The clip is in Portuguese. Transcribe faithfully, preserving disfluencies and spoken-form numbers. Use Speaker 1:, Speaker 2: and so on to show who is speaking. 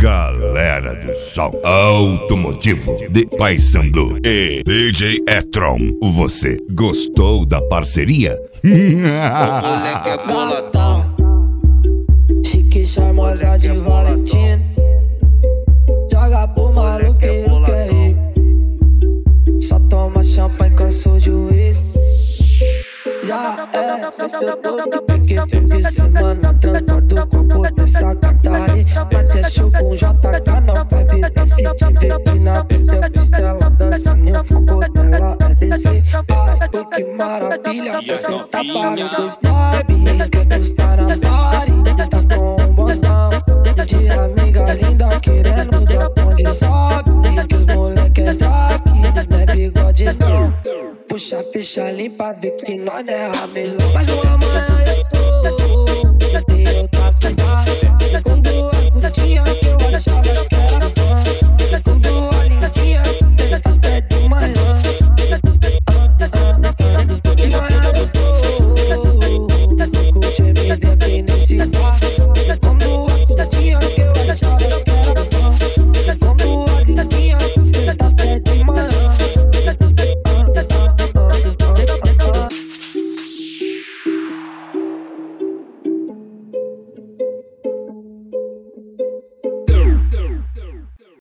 Speaker 1: Galera do som automotivo de Paysandu e D J Etron, você gostou da parceria?
Speaker 2: Moleque é boladão,
Speaker 3: chique, charmosa de Valentina, joga pro maluqueiro que é rico, só toma champanhe, cansou de uísque. Já é sexta-feira, porque fim de semana transporta o corpo dessa gata aí. Mas é show com J K, não vai beber. Se tiver aqui na pista, eu pista ela dançando, eu fogo dela é descer. Ai, pô, que maravilha, você tá para o dois sabe. Quer estar na party, tá com um botão de amiga linda querendo dar onde sabe. Que os moleque é daqui, não é bigode não. Puxa a ficha limpa, vê que nós é ramelão. Mas